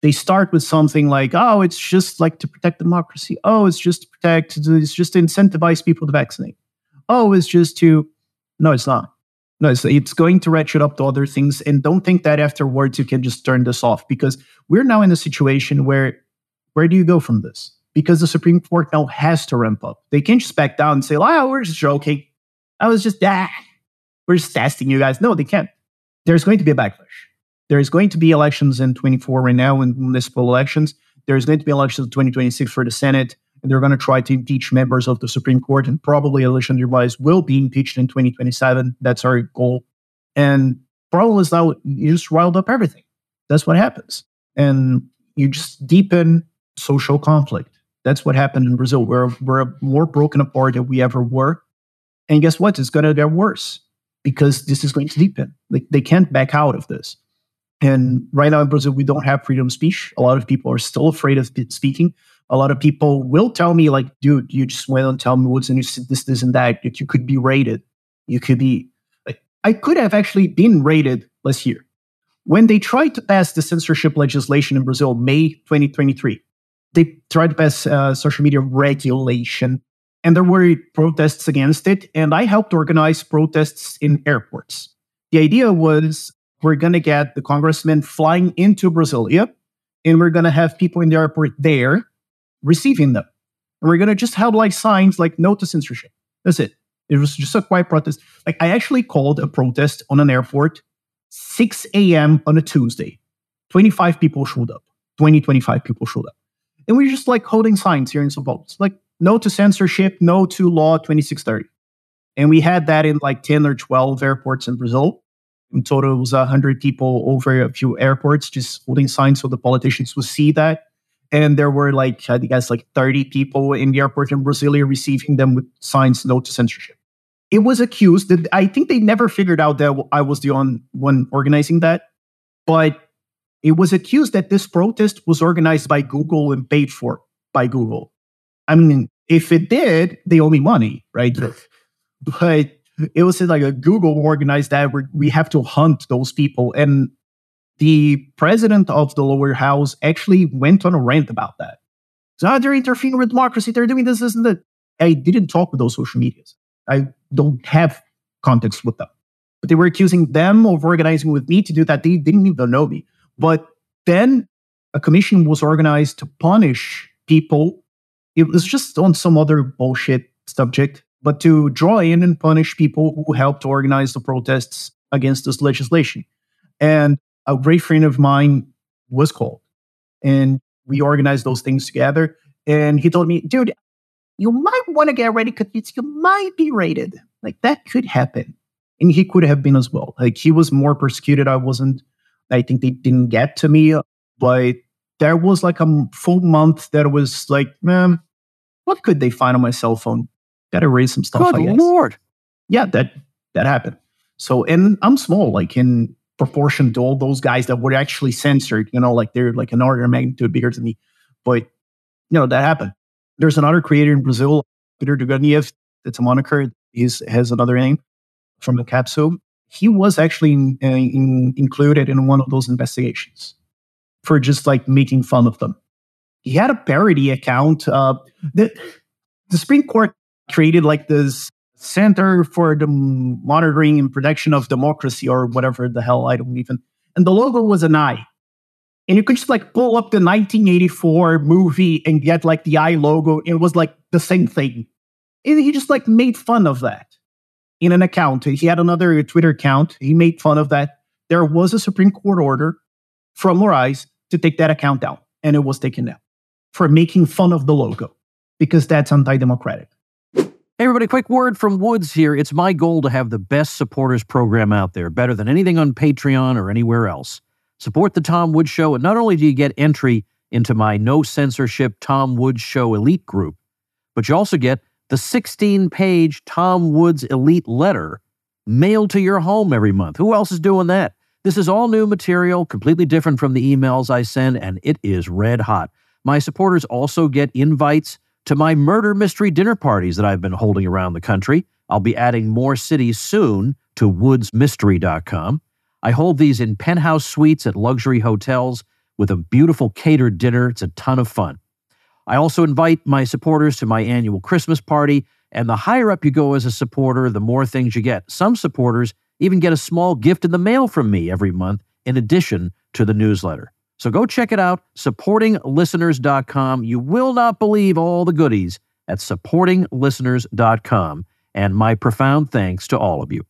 they start with something like, oh, it's just like to protect democracy. Oh, it's just to protect, it's just to incentivize people to vaccinate. Oh, it's just to, no, it's not. No, it's, it's going to ratchet up to other things. And don't think that afterwards you can just turn this off, because we're now in a situation where, where do you go from this? Because the Supreme Court now has to ramp up. They can't just back down and say, oh, we're just joking. I was just, ah, we're just testing you guys. No, they can't. There's going to be a backlash. There's going to be elections in twenty-four right now, in municipal elections. There's going to be elections in twenty twenty-six for the Senate, and they're going to try to impeach members of the Supreme Court, and probably Alexandre Moraes will be impeached in twenty twenty-seven. That's our goal. And problem is now you just riled up everything. That's what happens. And you just deepen social conflict. That's what happened in Brazil. We're, we're more broken apart than we ever were. And guess what? It's going to get worse, because this is going to deepen. Like, they can't back out of this. And right now in Brazil, we don't have freedom of speech. A lot of people are still afraid of speaking. A lot of people will tell me, like, dude, you just went and tell me what's in this, this, this, and that. That you could be raided. You could be... Like, I could have actually been raided last year. When they tried to pass the censorship legislation in Brazil, May twenty twenty-three, they tried to pass uh, social media regulation, and there were protests against it, and I helped organize protests in airports. The idea was, we're going to get the congressmen flying into Brasilia, and we're going to have people in the airport there receiving them. And we're going to just have like signs like no to censorship. That's it. It was just a quiet protest. Like, I actually called a protest on an airport, six a.m. on a Tuesday. twenty-five people showed up. twenty, twenty-five people showed up. And we're just like holding signs here in São Paulo. It's like, no to censorship, no to law twenty-six thirty. And we had that in like ten or twelve airports in Brazil. In total, it was one hundred people over a few airports just holding signs so the politicians would see that. And there were like, I guess, like thirty people in the airport in Brasilia receiving them with signs, no to censorship. It was accused that, I think they never figured out that I was the only one organizing that. But it was accused that this protest was organized by Google and paid for by Google. I mean, if it did, they owe me money, right? But it was like a Google organized that where we have to hunt those people. And the president of the lower house actually went on a rant about that. So, oh, they're interfering with democracy. They're doing this, this, and that. I didn't talk with those social medias. I don't have context with them. But they were accusing them of organizing with me to do that. They didn't even know me. But then a commission was organized to punish people. It was just on some other bullshit subject, but to draw in and punish people who helped organize the protests against this legislation. And a great friend of mine was called, and we organized those things together. And he told me, dude, you might want to get ready because you might be raided. Like, that could happen. And he could have been as well. Like, he was more persecuted. I wasn't. I think they didn't get to me, but there was like a full month that was like, man, what could they find on my cell phone? Got to raise some stuff, Good I guess. Lord. Yeah, that that happened. So, and I'm small, like in proportion to all those guys that were actually censored, you know, like they're like an order of magnitude bigger than me. But, you know, that happened. There's another creator in Brazil, Peter Duganiev, that's a moniker. He has another name from the capsule. He was actually in, uh, in, included in one of those investigations for just like making fun of them. He had a parody account. Uh, the, the Supreme Court created like this Center for the Monitoring and Protection of Democracy or whatever the hell, I don't even. And the logo was an eye. And you could just like pull up the nineteen eighty-four movie and get like the eye logo. It was like the same thing. And he just like made fun of that in an account. He had another Twitter account. He made fun of that. There was a Supreme Court order from Moraes to take that account down. And it was taken down for making fun of the logo because that's anti-democratic. Hey, everybody, quick word from Woods here. It's my goal to have the best supporters program out there, better than anything on Patreon or anywhere else. Support the Tom Woods Show, and not only do you get entry into my no censorship Tom Woods Show elite group, but you also get the sixteen-page Tom Woods elite letter mailed to your home every month. Who else is doing that? This is all new material, completely different from the emails I send, and it is red hot. My supporters also get invites to my murder mystery dinner parties that I've been holding around the country. I'll be adding more cities soon to woods mystery dot com. I hold these in penthouse suites at luxury hotels with a beautiful catered dinner. It's a ton of fun. I also invite my supporters to my annual Christmas party, and the higher up you go as a supporter, the more things you get. Some supporters even get a small gift in the mail from me every month in addition to the newsletter. So go check it out, supporting listeners dot com. You will not believe all the goodies at supporting listeners dot com, and my profound thanks to all of you.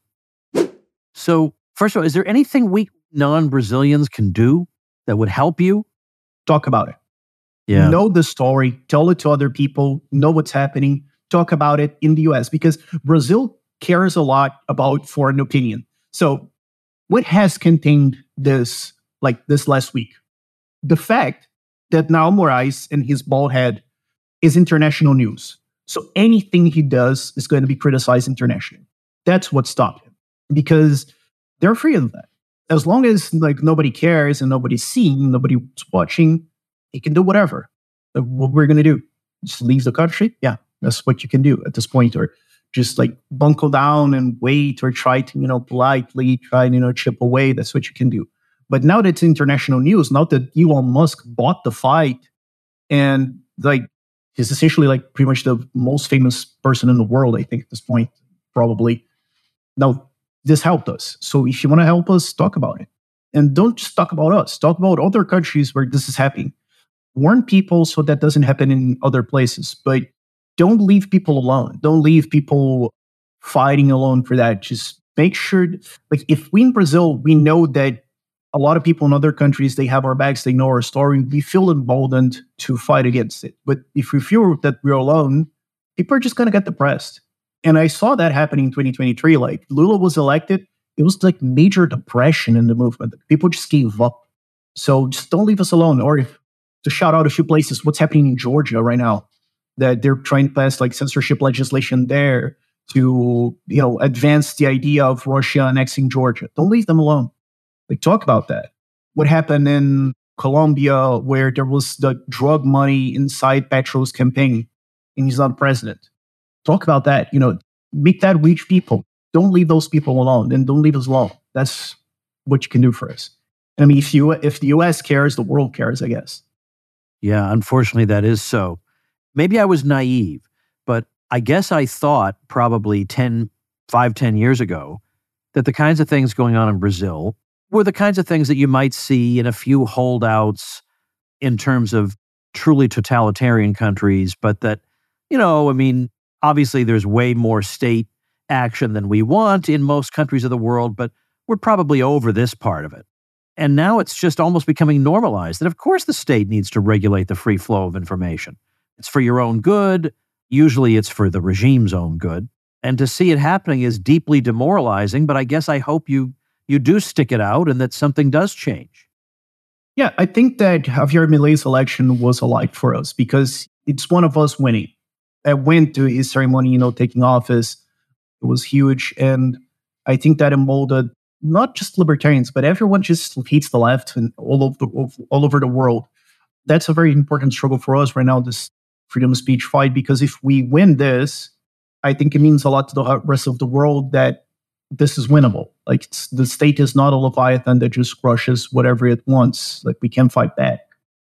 So, first of all, is there anything we non-Brazilians can do that would help you? Talk about it. Yeah. Know the story, tell it to other people, know what's happening, talk about it in the U S, because Brazil cares a lot about foreign opinion. So, what has contained this, like this last week? The fact that now Moraes and his bald head is international news. So anything he does is going to be criticized internationally. That's what stopped him, because they're afraid of that. As long as like nobody cares and nobody's seeing, nobody's watching, he can do whatever. Like, what we're going to do? Just leave the country? Yeah, that's what you can do at this point. Or just like buckle down and wait, or try to, you know, politely try and, you know, chip away. That's what you can do. But now that it's international news, now that Elon Musk bought the fight, and like he's essentially like pretty much the most famous person in the world, I think at this point, probably. Now, this helped us. So if you want to help us, talk about it. And don't just talk about us. Talk about other countries where this is happening. Warn people so that doesn't happen in other places. But don't leave people alone. Don't leave people fighting alone for that. Just make sure, like if we in Brazil, we know that a lot of people in other countries, they have our backs, they know our story, we feel emboldened to fight against it. But if we feel that we're alone, people are just going to get depressed. And I saw that happening in twenty twenty-three. Like Lula was elected, it was like major depression in the movement. People just gave up. So just don't leave us alone. Or if, to shout out a few places, what's happening in Georgia right now, that they're trying to pass like censorship legislation there to, you know, advance the idea of Russia annexing Georgia. Don't leave them alone. Like, talk about that. What happened in Colombia, where there was the drug money inside Petro's campaign and he's not president. Talk about that. You know, make that reach people. Don't leave those people alone, and don't leave us alone. That's what you can do for us. I mean, if you if the U S cares, the world cares, I guess. Yeah, unfortunately, that is so. Maybe I was naive, but I guess I thought probably ten, five, ten years ago that the kinds of things going on in Brazil were the kinds of things that you might see in a few holdouts in terms of truly totalitarian countries, but that, you know, I mean, obviously there's way more state action than we want in most countries of the world, but we're probably over this part of it. And now it's just almost becoming normalized that, of course, the state needs to regulate the free flow of information. It's for your own good. Usually it's for the regime's own good. And to see it happening is deeply demoralizing, but I guess I hope you you do stick it out and that something does change. Yeah, I think that Javier Milei's election was a light for us because it's one of us winning. I went to his ceremony, you know, taking office. It was huge. And I think that emboldened not just libertarians, but everyone just hates the left and all over the, all over the world. That's a very important struggle for us right now, this freedom of speech fight, because if we win this, I think it means a lot to the rest of the world that this is winnable. Like, it's, the state is not a Leviathan that just crushes whatever it wants. Like, we can fight back.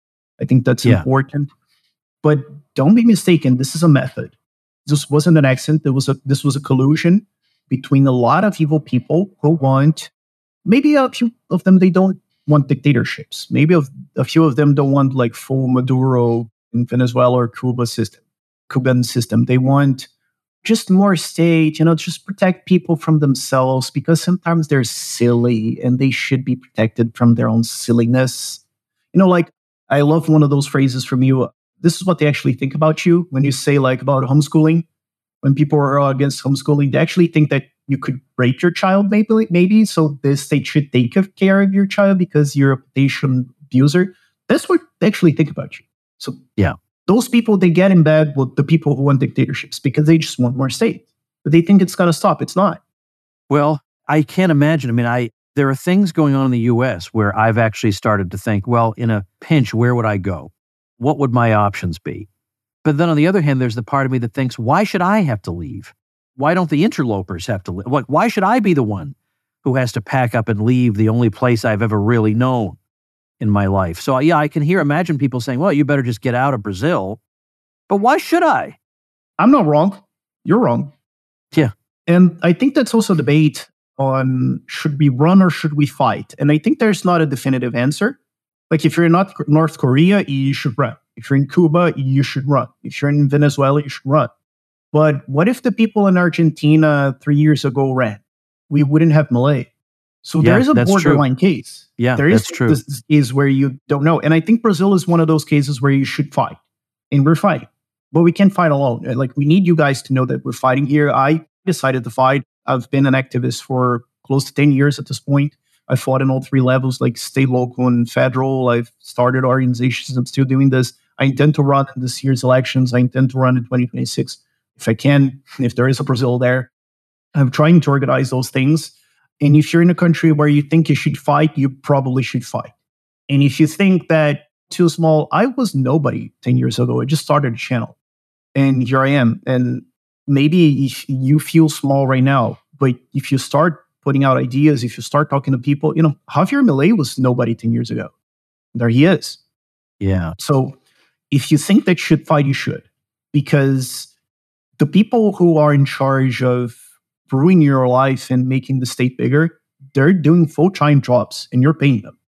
I think that's yeah. important. But don't be mistaken. This is a method. This wasn't an accident. There was a, this was a collusion between a lot of evil people who want, maybe a few of them, they don't want dictatorships. Maybe a, a few of them don't want like full Maduro in Venezuela or Cuba system, Cuban system. They want just more state, you know, just protect people from themselves, because sometimes they're silly and they should be protected from their own silliness. You know, like, I love one of those phrases from you. This is what they actually think about you when you say like about homeschooling. When people are against homeschooling, they actually think that you could rape your child, maybe, maybe. So the state should take care of your child because you're a potential abuser. That's what they actually think about you. So yeah, those people, they get in bed with the people who want dictatorships because they just want more state. But they think it's got to stop. It's not. Well, I can't imagine. I mean, I there are things going on in the U S where I've actually started to think, well, in a pinch, where would I go? What would my options be? But then on the other hand, there's the part of me that thinks, why should I have to leave? Why don't the interlopers have to leave? Why should I be the one who has to pack up and leave the only place I've ever really known? in my life. So yeah, I can hear, imagine people saying, well, you better just get out of Brazil. But why should I? I'm not wrong. You're wrong. Yeah. And I think that's also a debate on should we run or should we fight? And I think there's not a definitive answer. Like if you're in North, North Korea, you should run. If you're in Cuba, you should run. If you're in Venezuela, you should run. But what if the people in Argentina three years ago ran? We wouldn't have Milei. So Yeah, there is a that's borderline true. case. Yeah, there is that's true. This is where you don't know. And I think Brazil is one of those cases where you should fight. And we're fighting. But we can't fight alone. Like, we need you guys to know that we're fighting here. I decided to fight. I've been an activist for close to ten years at this point. I fought in all three levels, like state, local, and federal. I've started organizations. I'm still doing this. I intend to run in this year's elections. I intend to run in twenty twenty-six if I can, if there is a Brazil there. I'm trying to organize those things. And if you're in a country where you think you should fight, you probably should fight. And if you think that too small, I was nobody ten years ago. I just started a channel. And here I am. And maybe if you feel small right now, but if you start putting out ideas, if you start talking to people, you know, Javier Milei was nobody ten years ago. There he is. Yeah. So if you think that should fight, you should. Because the people who are in charge of ruining your life and making the state bigger, they're doing full-time jobs and you're paying them.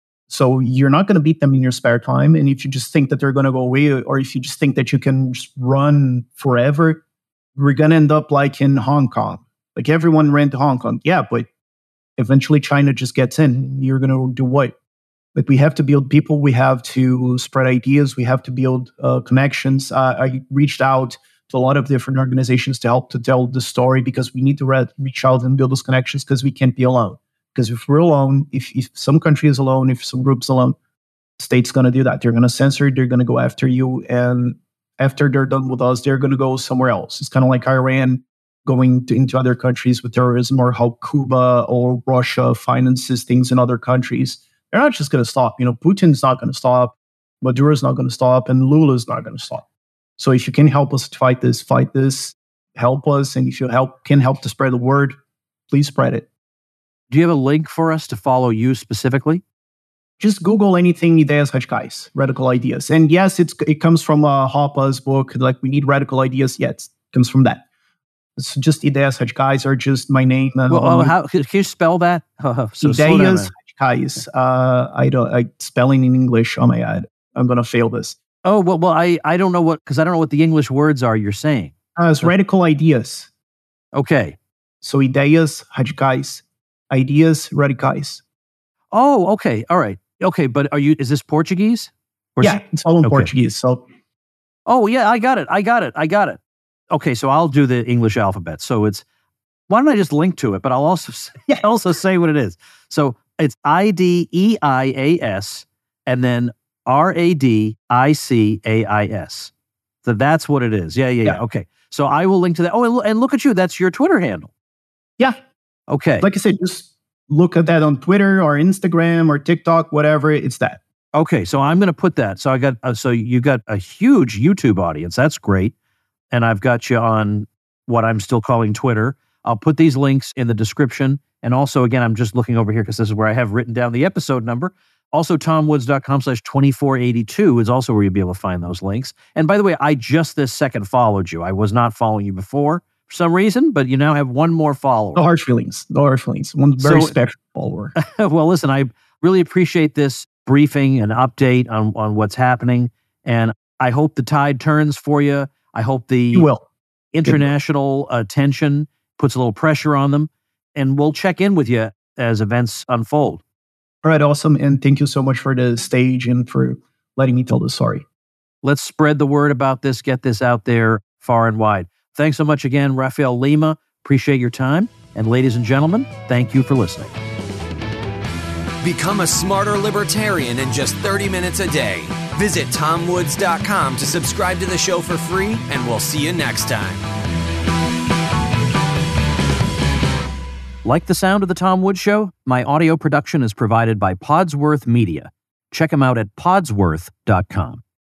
So you're not going to beat them in your spare time. And if you just think that they're going to go away, or if you just think that you can just run forever, we're going to end up like in Hong Kong. Like everyone ran to Hong Kong. Yeah, but eventually China just gets in. You're going to do what? Like we have to build people. We have to spread ideas. We have to build uh, connections. Uh, I reached out to a lot of different organizations to help to tell the story because we need to re- reach out and build those connections because we can't be alone. Because if we're alone, if, if some country is alone, if some group's alone, the state's going to do that. They're going to censor, they're going to go after you. And after they're done with us, they're going to go somewhere else. It's kind of like Iran going to, into other countries with terrorism, or how Cuba or Russia finances things in other countries. They're not just going to stop. You know, Putin's not going to stop. Maduro's not going to stop. And Lula's not going to stop. So if you can help us to fight this, fight this, help us. And if you help can help to spread the word, please spread it. Do you have a link for us to follow you specifically? Just Google anything Ideias Radicais, Radical Ideas. And yes, it's it comes from uh, Hopa's book, like we need radical ideas. Yeah, it comes from that. It's just Ideias Radicais or just my name. Uh, well, oh, how, can you spell that? Oh, so Ideias Radicais. Uh, I don't, I, spelling in English, oh my God, I'm going to fail this. Oh, well, well I, I don't know what, because I don't know what the English words are you're saying. Uh, it's Radical Ideas. Okay. So Ideias Radicais. Ideas Radicais. Oh, okay. All right. Okay, but are you, is this Portuguese? Or yeah, it's all in okay. Portuguese. So, oh, yeah, I got it. I got it. I got it. Okay, so I'll do the English alphabet. So it's, why don't I just link to it? But I'll also say, yeah. also say what it is. So it's I D E I A S and then R A D I C A I S. So that's what it is. Yeah, yeah, yeah, yeah. Okay. So I will link to that. Oh, and look at you. That's your Twitter handle. Yeah. Okay. Like I said, just look at that on Twitter or Instagram or TikTok, whatever. It's that. Okay. So I'm going to put that. So I got, uh, so you got a huge YouTube audience. That's great. And I've got you on what I'm still calling Twitter. I'll put these links in the description. And also, again, I'm just looking over here because this is where I have written down the episode number. Also, tomwoods.com slash 2482 is also where you'll be able to find those links. And by the way, I just this second followed you. I was not following you before for some reason, but you now have one more follower. No harsh feelings. No harsh feelings. One very so, special follower. Well, listen, I really appreciate this briefing and update on, on what's happening. And I hope the tide turns for you. I hope the you will. international attention puts a little pressure on them. And we'll check in with you as events unfold. All right, awesome. And thank you so much for the stage and for letting me tell the story. Let's spread the word about this, get this out there far and wide. Thanks so much again, Rafael Lima. Appreciate your time. And ladies and gentlemen, thank you for listening. Become a smarter libertarian in just thirty minutes a day. Visit tom woods dot com to subscribe to the show for free, and we'll see you next time. Like the sound of The Tom Woods Show? My audio production is provided by Podsworth Media. Check them out at podsworth dot com.